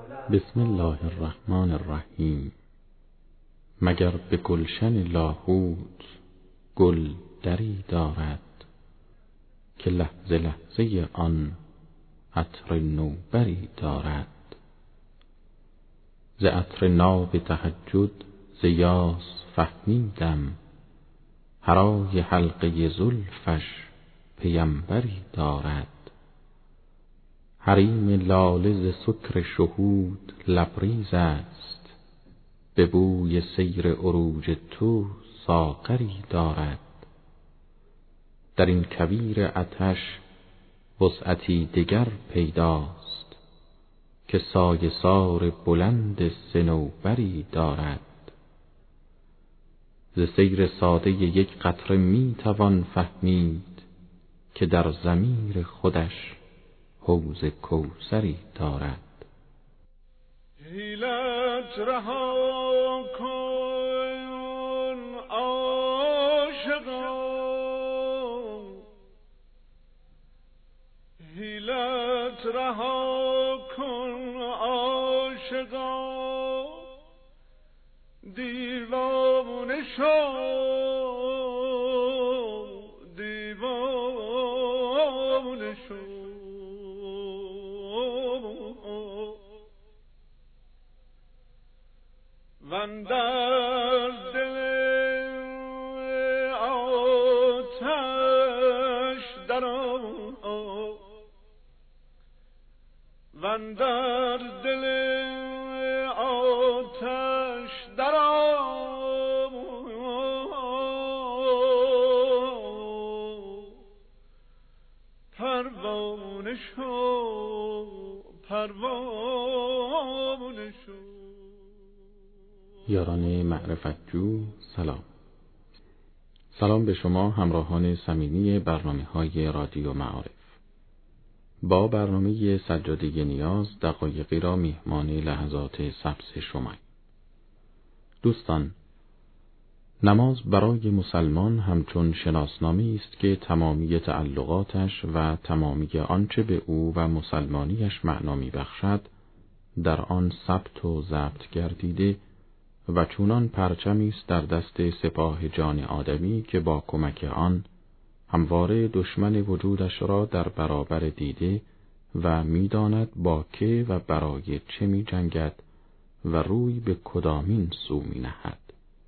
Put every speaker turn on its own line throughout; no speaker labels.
بسم الله الرحمن الرحیم. مگر به گلشن لاهوت گل دری دارد، که لحظه لحظه آن عطر نوبری دارد. ز عطر ناب تهجد ز یاس فهمیدم، هرای حلقه زلفش پیمبری دارد. حریم لاله ز سکر شهود لبریز است، به بوی سیر عروج تو ساغری دارد. در این کویر آتش وسعتی دگر پیداست، که سایه سار بلند صنوبری دارد. ز سیر ساده یک قطره می توان فهمید، که در ضمیر خودش حوض کوثری دارد.
حیلت رها کن عاشقا، حیلت رها کن عاشقا، دیوانه شو دیوانه شو. وندر دل آتش درآ، وندر دل آتش درآ، پروانه شو پروانه شو.
یاران معرفت جو سلام به شما همراهان صمیمی برنامه‌های رادیو معارف. با برنامه سجاده نیاز دقایقی را میهمان لحظات سبز شما. دوستان، نماز برای مسلمان همچون شناسنامه‌ای است که تمامی تعلقاتش و تمامی آنچه به او و مسلمانیش معنا می‌بخشد در آن ثبت و ضبط گردیده و چونان پرچمی است در دست سپاه جان آدمی که با کمک آن همواره دشمن وجودش را در برابر دیده و می‌داند با که و برای چه می‌جنگد و روی به کدامین سو می‌نهد.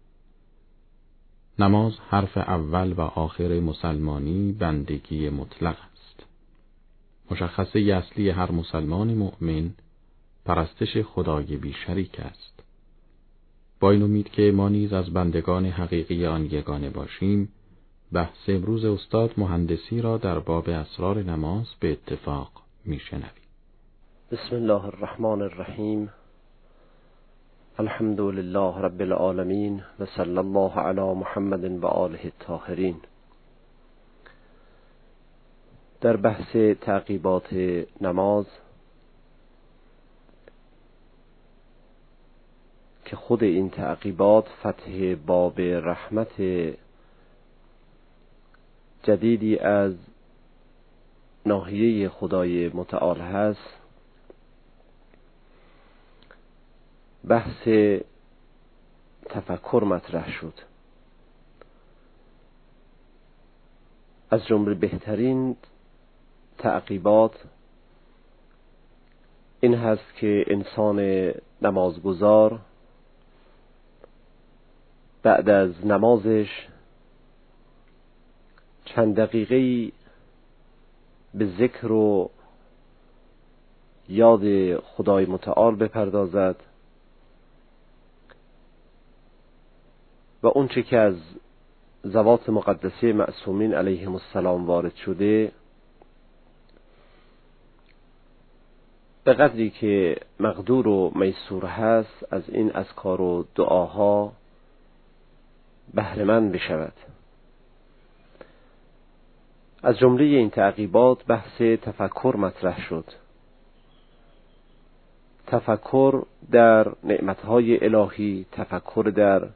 نماز حرف اول و آخر مسلمانی بندگی مطلق است. مشخصه اصلی هر مسلمان مؤمن پرستش خدای بی شریک است. با این امید که ما نیز از بندگان حقیقی آن یگانه باشیم، بحث امروز استاد مهندسی را در باب اسرار نماز به اتفاق میشنویم.
بسم الله الرحمن الرحیم. الحمد لله رب العالمین و صلی الله علی محمد و آله الطاهرین. در بحث تعقیبات نماز که خود این تعقیبات فتح باب رحمت جدیدی از ناحیه خدای متعال هست، بحث تفکر مطرح شد. از جمله بهترین تعقیبات این هست که انسان نمازگزار بعد از نمازش چند دقیقه‌ای به ذکر و یاد خدای متعال بپردازد و اون چه که از ذوات مقدسه معصومین علیهم السلام وارد شده به قدری که مقدور و میسور هست از این اذکار و دعاها بهره‌مند بشود. از جمله این تعقیبات بحث تفکر مطرح شد. تفکر در نعمتهای الهی، تفکر در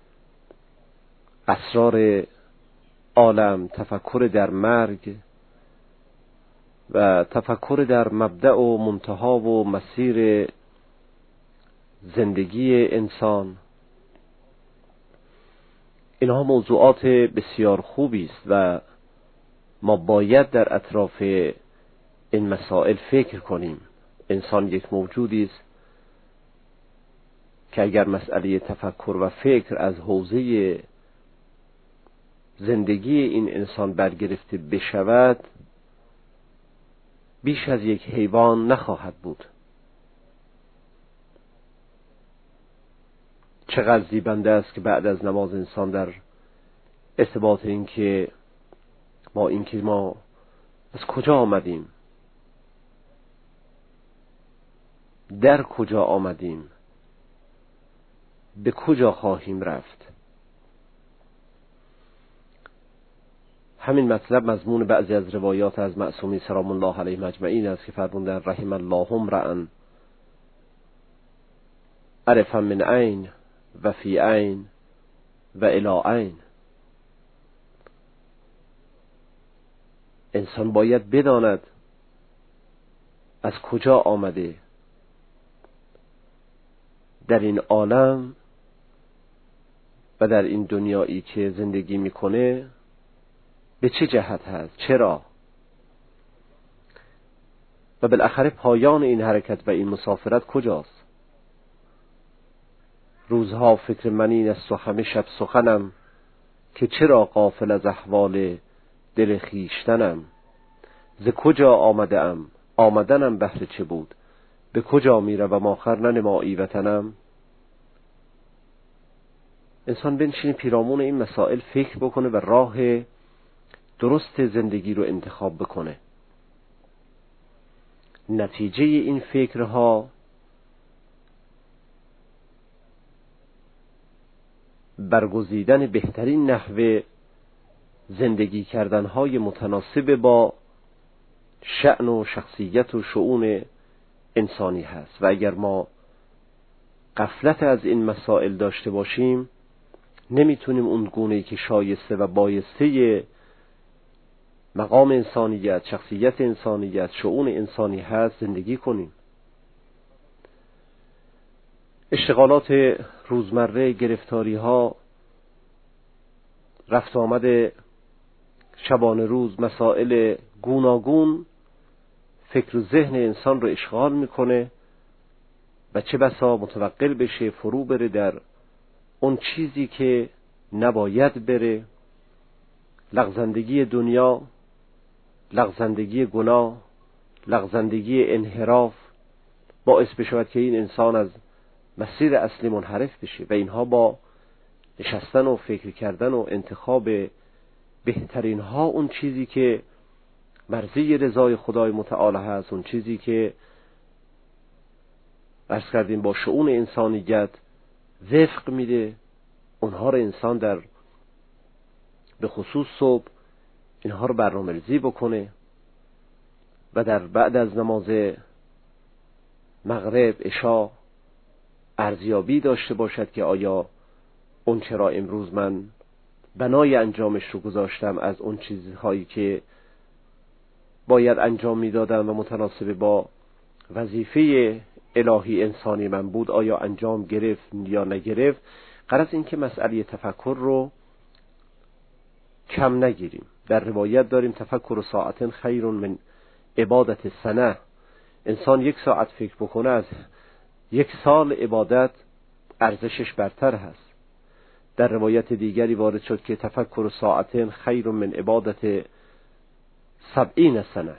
اسرار عالم، تفکر در مرگ و تفکر در مبدأ و منتها و مسیر زندگی انسان، اینها موضوعات بسیار خوبی است و ما باید در اطراف این مسائل فکر کنیم. انسان یک موجودی است که اگر مسئله تفکر و فکر از حوزه زندگی این انسان برگرفته بشود، بیش از یک حیوان نخواهد بود. چقدر زیبنده است که بعد از نماز انسان در ارتباط اینکه ما از کجا آمدیم، در کجا آمدیم، به کجا خواهیم رفت. همین مطلب مضمون بعضی از روایات از معصومین سلام الله علیهم اجمعین است که فرمودند رحم الله امرأ عرف من عین و فی عین و الی عین. انسان باید بداند از کجا آمده، در این عالم و در این دنیایی که زندگی میکنه به چه جهت هست، چرا، و بالاخره پایان این حرکت و این مسافرت کجاست. روزها فکر من این است و همه شب سخنم، که چرا غافل از احوال دل خویشتنم. ز کجا آمده ام، آمدنم بهر چه بود، به کجا میروم آخر ننمایی وطنم. انسان بنشینه پیرامون این مسائل فکر بکنه و راه درست زندگی رو انتخاب بکنه. نتیجه این فکرها برگزیدن بهترین نحوه زندگی کردنهای متناسب با شأن و شخصیت و شؤون انسانی هست. و اگر ما غفلت از این مسائل داشته باشیم، نمیتونیم اون گونه‌ای که شایسته و بایسته مقام انسانیت، شخصیت انسانیت، شؤون انسانی هست زندگی کنیم. اشتغالات روزمره، گرفتاری ها، رفت آمد شبانه روز، مسائل گوناگون فکر و ذهن انسان رو اشغال میکنه و چه بسا متوقل بشه، فرو بره در اون چیزی که نباید بره. لغزندگی دنیا، لغزندگی گناه، لغزندگی انحراف باعث بشود که این انسان از مسیر اصلی منحرف بشه و اینها با نشستن و فکر کردن و انتخاب بهترین ها، اون چیزی که مرضی رضای خدای متعال هست، اون چیزی که عرض کردیم با شؤون انسانیت وفق میده، اونها رو انسان در به خصوص صبح اینها رو برنامه‌ریزی بکنه و در بعد از نماز مغرب عشا ارزیابی داشته باشد که آیا اون چرا امروز من بنای انجامش رو گذاشتم از اون چیزهایی که باید انجام میدادم و متناسب با وظیفه الهی انسانی من بود، آیا انجام گرفت یا نگرفت. غرض این که مسئله تفکر رو کم نگیریم. در روایت داریم تفکر ساعت خیر من عبادت سنه. انسان 1 ساعت فکر بکنه از 1 سال عبادت ارزشش برتر هست. در روایت دیگری وارد شد که تفکر ساعت خیر من عبادت 70 سنه.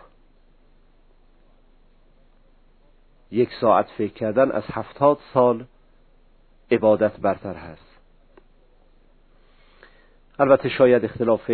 1 ساعت فکر کردن از 70 سال عبادت برتر هست. البته شاید اختلاف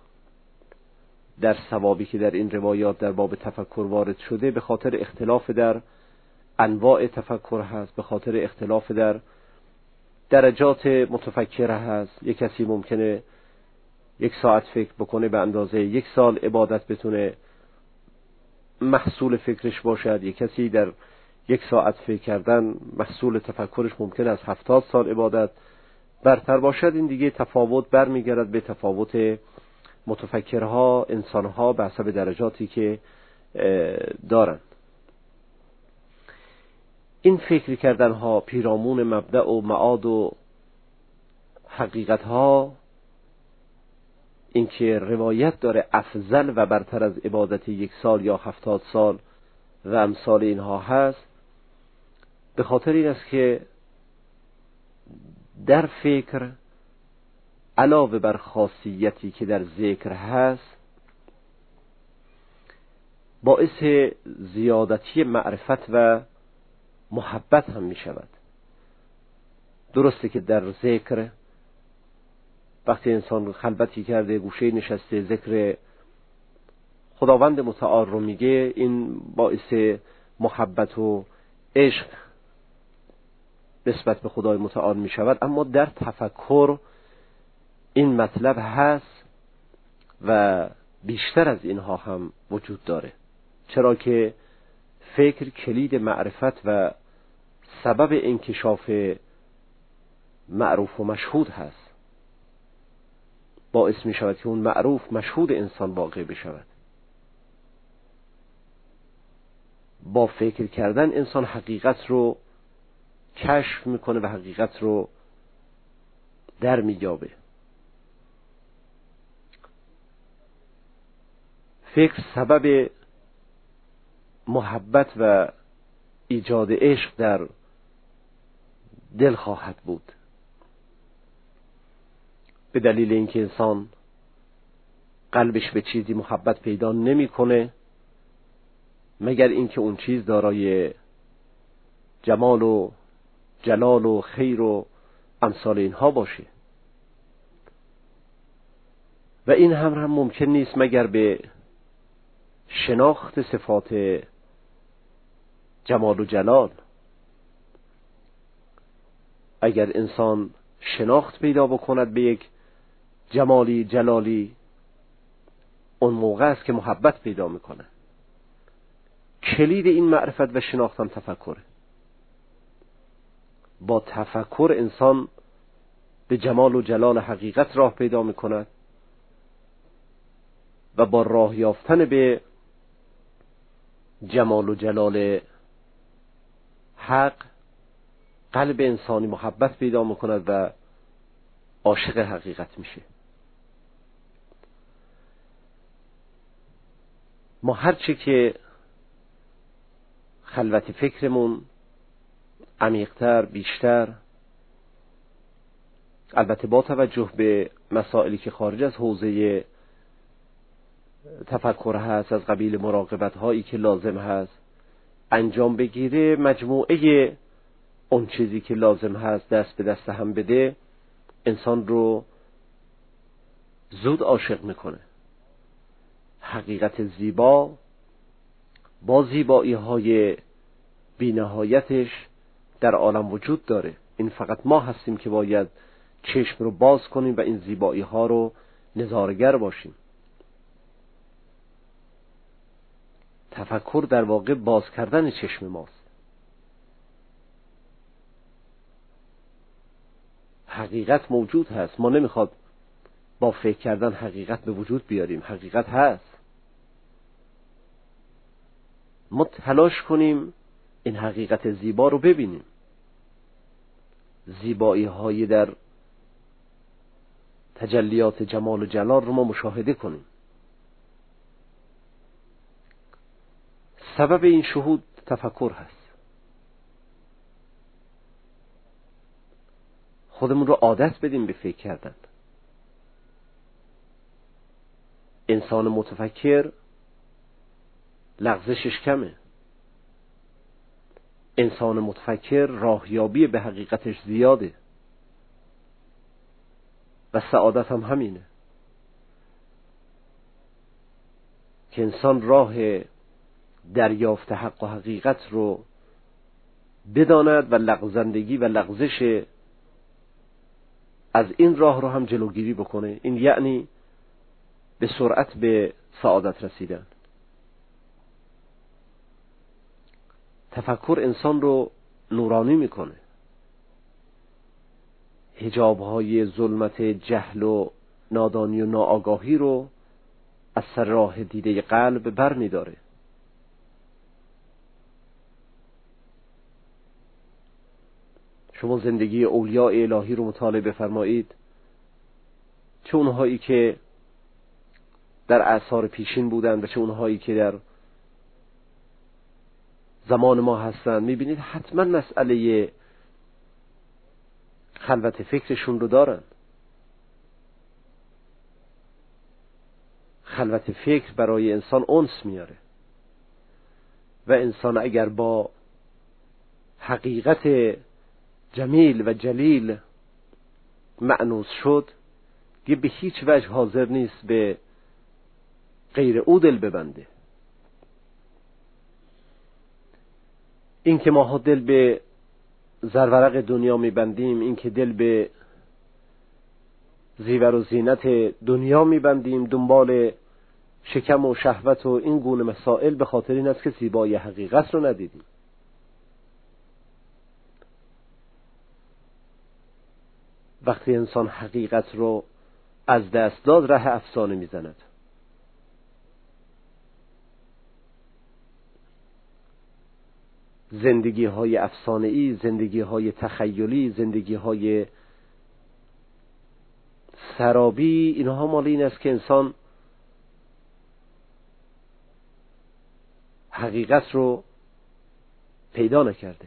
در ثوابی که در این روایات در باب تفکر وارد شده به خاطر اختلاف در انواع تفکر هست، به خاطر اختلاف در درجات متفکر هست. یک کسی ممکنه 1 ساعت فکر بکنه به اندازه 1 سال عبادت بتونه محصول فکرش باشد. یک کسی در 1 ساعت فکر کردن محصول تفکرش ممکن است 70 سال عبادت برتر باشد. این دیگه تفاوت برمیگرد به تفاوت متفکرها، انسانها به حسب درجاتی که دارند. این فکر کردن ها پیرامون مبدأ و معاد و حقیقت ها، اینکه روایت داره افضل و برتر از عبادت 1 سال یا 70 سال و امثال اینها هست، به خاطر این است که در فکر علاوه بر خاصیتی که در ذکر هست، باعث زیادتی معرفت و محبت هم می شود. درسته که در ذکر وقتی انسان خلوتی کرده، گوشه نشسته، ذکر خداوند متعال رو میگه، این باعث محبت و عشق نسبت به خدای متعال می شود. اما در تفکر این مطلب هست و بیشتر از اینها هم وجود داره، چرا که فکر کلید معرفت و سبب انکشاف معروف و مشهود هست، باعث می شود که اون معروف مشهود انسان واقع بشود. با فکر کردن انسان حقیقت رو کشف میکنه و حقیقت رو در مییابه. فکر سبب محبت و ایجاد عشق در دل خواهد بود، به دلیل اینکه انسان قلبش به چیزی محبت پیدا نمیکنه مگر اینکه اون چیز دارای جمال و جلال و خیر و امثال اینها باشه، و این هم ممکن نیست مگر به شناخت صفات جمال و جلال. اگر انسان شناخت پیدا بکند به یک جمالی جلالی، اون موقع است که محبت پیدا میکنه. کلید این معرفت و شناخت هم تفکره. با تفکر انسان به جمال و جلال حقیقت راه پیدا میکند و با راه یافتن به جمال و جلال حق قلب انسانی محبت پیدا میکند و عاشق حقیقت میشه. ما هرچه که خلوت فکرمون عمیق‌تر، بیشتر، البته با توجه به مسائلی که خارج از حوزه تفکر هست، از قبیل مراقبت هایی که لازم هست انجام بگیره، مجموعه اون چیزی که لازم هست دست به دست هم بده، انسان رو زود عاشق میکنه. حقیقت زیبا با زیبایی های بی‌نهایتش در عالم وجود داره. این فقط ما هستیم که باید چشم رو باز کنیم و این زیبایی ها رو نظاره‌گر باشیم. تفکر در واقع باز کردن چشم ماست. حقیقت موجود هست، ما نمیخواد با فکر کردن حقیقت به وجود بیاریم. حقیقت هست، ما تلاش کنیم این حقیقت زیبا رو ببینیم. زیبایی های در تجلیات جمال و جلال رو ما مشاهده کنیم. سبب این شهود تفکر هست. خودمون رو عادت بدیم به فکر کردن. انسان متفکر لغزشش کمه. انسان متفکر راهیابی به حقیقتش زیاده و سعادت هم همینه که انسان راه دریافت حق و حقیقت رو بداند و لغزندگی و لغزش از این راه رو هم جلوگیری بکنه. این یعنی به سرعت به سعادت رسیدن. تفکر انسان رو نورانی میکنه. حجاب‌های ظلمت جهل و نادانی و ناآگاهی رو از سر راه دیده قلب بر می‌داره. شما زندگی اولیاء الهی رو مطالعه بفرمایید، چه اونهایی که در اعصار پیشین بودن و چه اونهایی که در زمان ما هستن، میبینید حتما مسئله خلوت فکرشون رو دارن. خلوت فکر برای انسان انس میاره و انسان اگر با حقیقت جمیل و جلیل مأنوس شد، دیگه به هیچ وجه حاضر نیست به غیر او دل ببنده. این که ما دل به زرورق دنیا میبندیم، این که دل به زیور و زینت دنیا میبندیم، دنبال شکم و شهوت و این گونه مسائل، به خاطر این است که زیبایی حقیقت رو ندیدیم. وقتی انسان حقیقت رو از دست داد، ره افسانه میزند. زندگی های افسانه‌ای، زندگی های تخیلی، زندگی های سرابی، اینها مال این است که انسان حقیقت رو پیدا نکرده.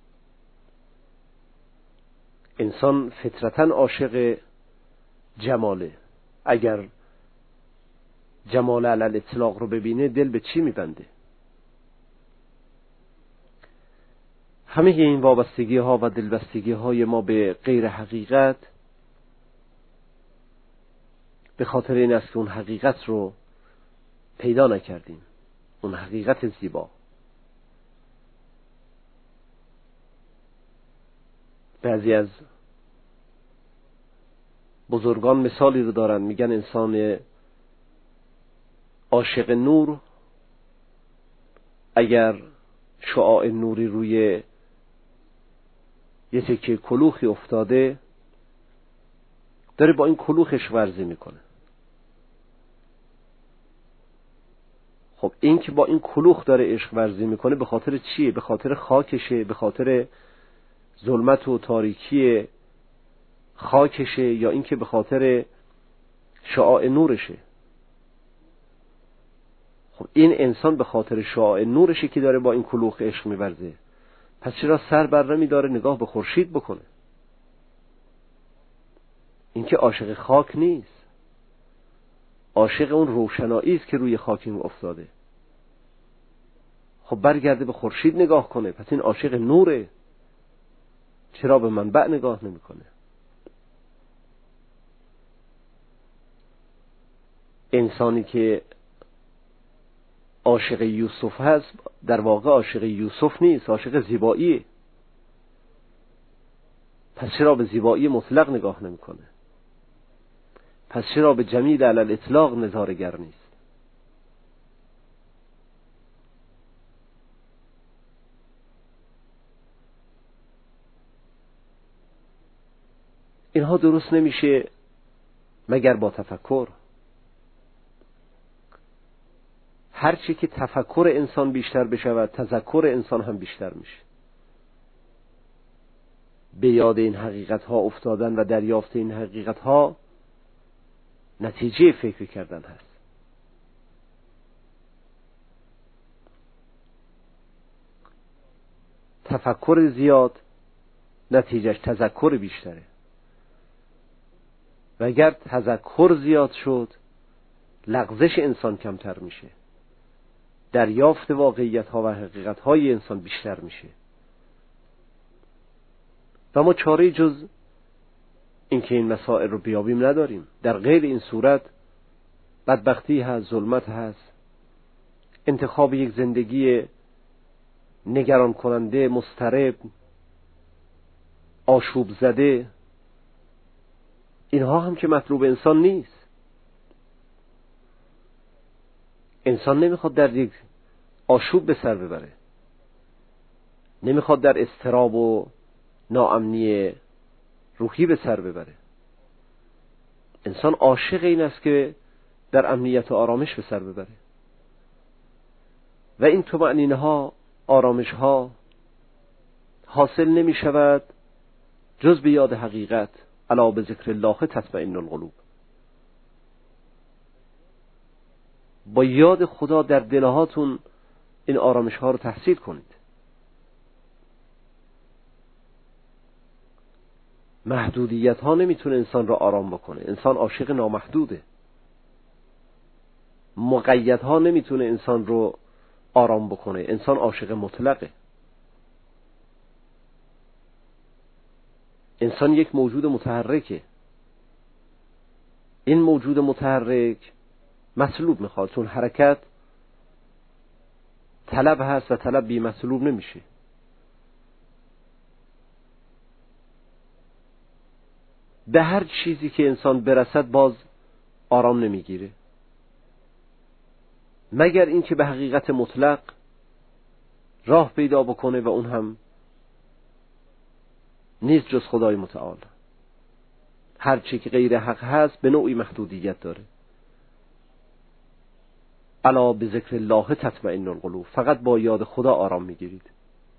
انسان فطرتاً عاشق جماله. اگر جمال علی الاطلاق رو ببینه، دل به چی میبنده؟ همه این وابستگی ها و دلبستگی های ما به غیر حقیقت به خاطر این است که اون حقیقت رو پیدا نکردیم، اون حقیقت زیبا. بعضی از بزرگان مثالی رو دارن، میگن انسان عاشق نور اگر شعاع نوری روی یه تکه کلوخی افتاده، داره با این کلوخش ورزی میکنه. خب این که با این کلوخ داره عشق ورزی میکنه، به خاطر چیه؟ به خاطر خاکشه، به خاطر ظلمت و تاریکی خاکشه، یا اینکه به خاطر شعاع نورشه؟ خب این انسان به خاطر شعاع نورشه که داره با این کلوخ عشق میورزه. پس چرا سر بر نمیداره نگاه به خورشید بکنه؟ این که عاشق خاک نیست، عاشق اون روشنایی است که روی خاک این افتاده. خب برگرده به خورشید نگاه کنه. پس این عاشق نوره، چرا به منبع نگاه نمیکنه؟ انسانی که عاشق یوسف هست، در واقع عاشق یوسف نیست، عاشق زیباییه. پس چرا به زیبایی مطلق نگاه نمیکنه؟ پس چرا به جمیل علی الاطلاق نظاره‌گر نیست؟ اینها درست نمیشه مگر با تفکر. هرچی که تفکر انسان بیشتر بشود، تذکر انسان هم بیشتر میشه. به یاد این حقیقت ها افتادن و دریافت این حقیقت ها نتیجه فکر کردن هست. تفکر زیاد نتیجهش تذکر بیشتره، و اگر تذکر زیاد شد، لغزش انسان کمتر میشه، دریافت واقعیت ها و حقیقت های انسان بیشتر میشه. و ما چاره جز اینکه این مسائل رو بیابیم نداریم. در غیر این صورت بدبختی هست، ظلمت هست، انتخاب یک زندگی نگران کننده، مضطرب، آشوب زده، اینها هم که مطلوب انسان نیست. انسان نمیخواد در یک آشوب به سر ببره، نمیخواد در اضطراب و ناامنی روحی به سر ببره. انسان عاشق این است که در امنیت و آرامش به سر ببره. و این طمأنینه ها، آرامش ها حاصل نمی شود جز به یاد حقیقت الا به ذکر الله تطمئن القلوب. با یاد خدا در دلهاتون این آرامش ها رو تحصیل کنید. محدودیت ها نمیتونه انسان را آرام بکنه. انسان عاشق نامحدوده. مقید ها نمیتونه انسان رو آرام بکنه. انسان عاشق مطلقه. انسان یک موجود متحرکه. این موجود متحرک مطلوب میخواد، چون حرکت طلب هست و طلب بی مطلوب نمیشه. به هر چیزی که انسان برسد باز آرام نمیگیره، مگر اینکه به حقیقت مطلق راه پیدا بکنه و اون هم نیست جز خدای متعال. هر چی که غیر حق هست به نوعی محدودیت داره. الا به ذکر الله تطمئن القلوب. فقط با یاد خدا آرام میگیرید.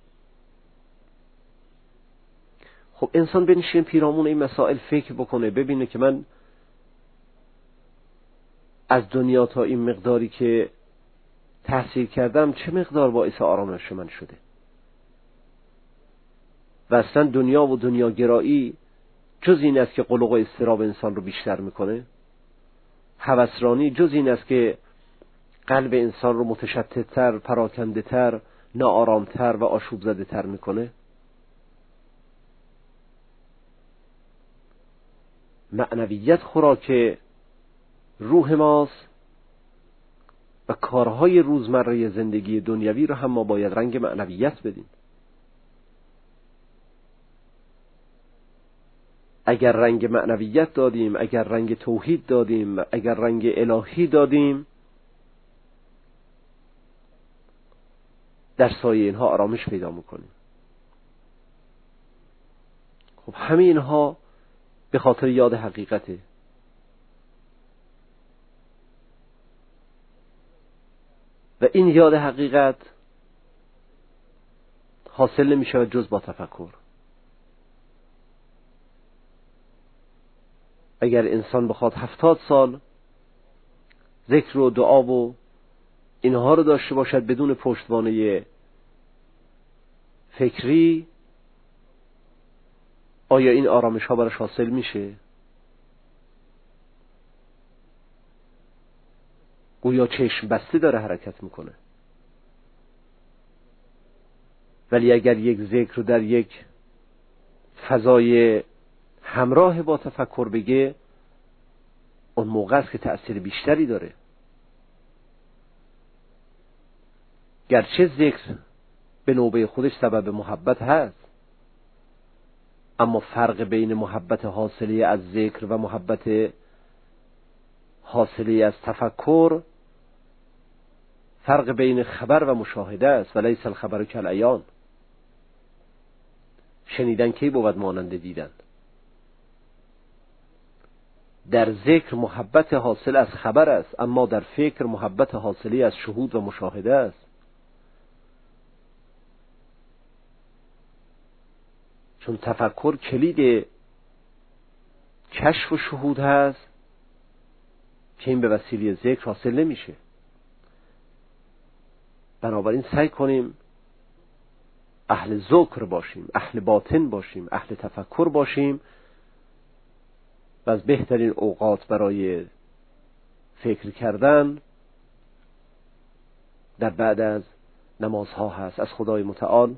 خب انسان بنشین پیرامون این مسائل فکر بکنه، ببینه که من از دنیا تا این مقداری که تحصیل کردم چه مقدار باعث آرامش من شده. و اصلا دنیا و دنیاگرایی جز این است که قلق و اضطراب انسان رو بیشتر میکنه. هوسرانی جز این است که قلب انسان رو متشتت‌تر، پراکنده‌تر، ناآرام‌تر و آشوب زده‌تر میکنه. معنویت خوراک روح ماست و کارهای روزمره زندگی دنیوی رو هم ما باید رنگ معنویت بدیم. اگر رنگ معنویت دادیم، اگر رنگ توحید دادیم، اگر رنگ الهی دادیم، در سایه اینها آرامش پیدا میکنیم. خب همه اینها به خاطر یاد حقیقته. و این یاد حقیقت حاصل نمیشه جز با تفکر. اگر انسان بخواد 70 سال ذکر و دعا و اینها رو داشته باشد بدون پشتوانه فکری، آیا این آرامش ها براش حاصل میشه؟ گویا چشم بسته داره حرکت میکنه. ولی اگر یک ذکر رو در یک فضای همراه با تفکر بگه، اون موقع است که تأثیر بیشتری داره. گرچه ذکر به نوبه خودش سبب محبت هست، اما فرق بین محبت حاصله از ذکر و محبت حاصله از تفکر فرق بین خبر و مشاهده است. ولیس الخبر کالعیان. شنیدن کی بود مانند دیدن. در ذکر محبت حاصل از خبر است، اما در فکر محبت حاصله از شهود و مشاهده است. چون تفکر کلید کشف و شهود هست که این به وسیله ذکر حاصل نمیشه. بنابراین سعی کنیم اهل ذکر باشیم، اهل باطن باشیم، اهل تفکر باشیم و از بهترین اوقات برای فکر کردن در بعد از نمازها هست. از خدای متعال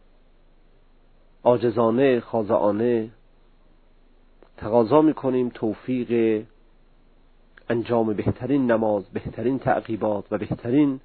عاجزانه خاضعانه تقاضا میکنیم توفیق انجام بهترین نماز، بهترین تعقیبات و بهترین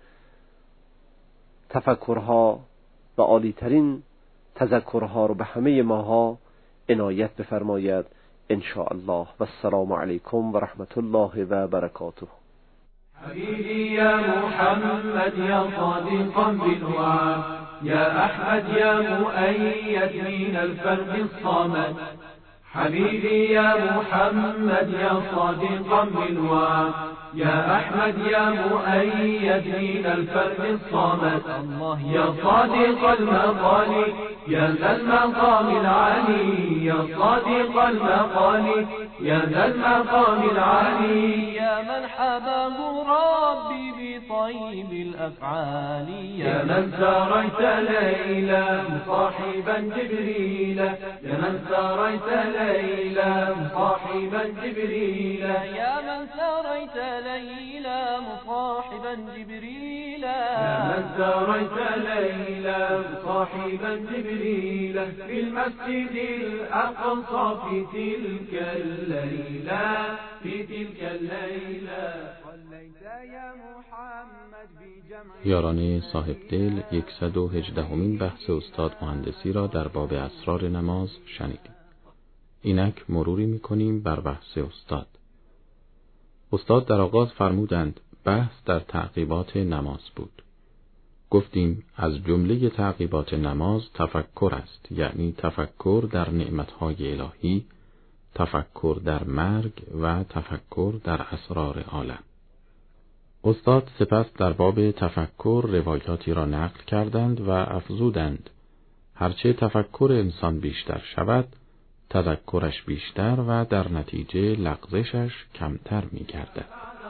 تفکرها و عالیترین تذکرها رو به همه ماها عنایت بفرماید ان شاء الله. و السلام علیکم و رحمت الله و برکاته.
حبيبي يا محمد يا صادقا بالوعد يا أحمد يا مؤيد من الفرد الصمد حبيبي يا محمد يا صادقا بالوعد، يا أحمد يا مؤيد من الفرد الصمد، يا صادق المقال يا ذا المقام العالي، يا صادق المقال يا ذا المقام العالي،
يا من حباه ربي بطيب الأفعال،
يا من ساريت ليلا مصاحبا جبريل، يا من ساريت ليلا مصاحبا جبريل،
يا من ساريت ليلا مصاحبا جبريل،
يا من ساريت ليلا مصاحبا جبريل في المسجد الأقصى في تلك الليلة، في تلك الليلة صليت يا محمد بجمع.
یاران صاحب دل 118مین بحث استاد مهندسی را در باب اسرار نماز شنیدیم. اینک مروری می‌کنیم بر بحث استاد. استاد در آغاز فرمودند بحث در تعقیبات نماز بود. گفتیم از جمله تعقیبات نماز تفکر است، یعنی تفکر در نعمتهای الهی، تفکر در مرگ و تفکر در اسرار عالم. استاد سپس در باب تفکر روایاتی را نقل کردند و افزودند هرچه تفکر انسان بیشتر شود، تذکرش بیشتر و در نتیجه لغزشش کمتر می گردد.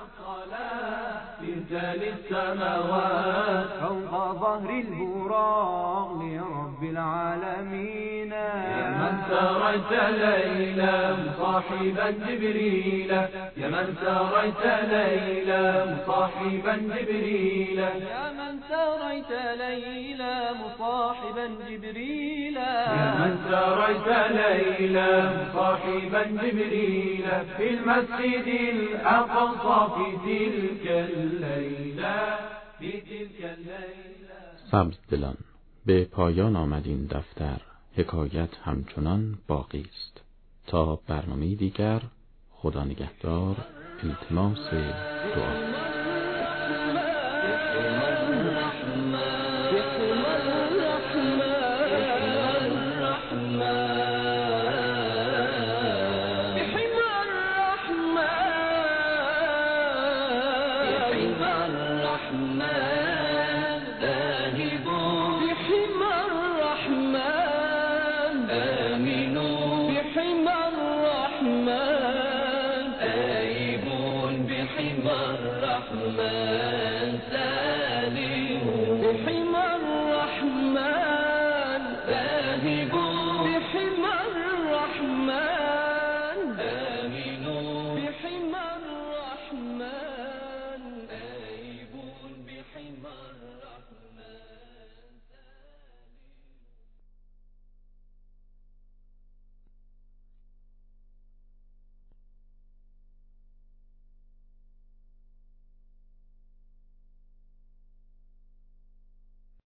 زلزال السماوات
فوق ظهر البراق لرب العالمين،
يا من ساريت ليلا مصاحبا جبريل، يا من ساريت ليلا مصاحبا جبريل،
يا من ساريت ليلا مصاحبا جبريل،
يا من ساريت ليلا مصاحبا جبريل في المسجد الأقصى في تلك الليلة، في تلك الليلة.
سبز دلان، به پایان آمد این دفتر، حکایت همچنان باقی است. تا برنامه دیگر، خدا نگهدار، التماس دعا.
بحمى الرحمن آمنوا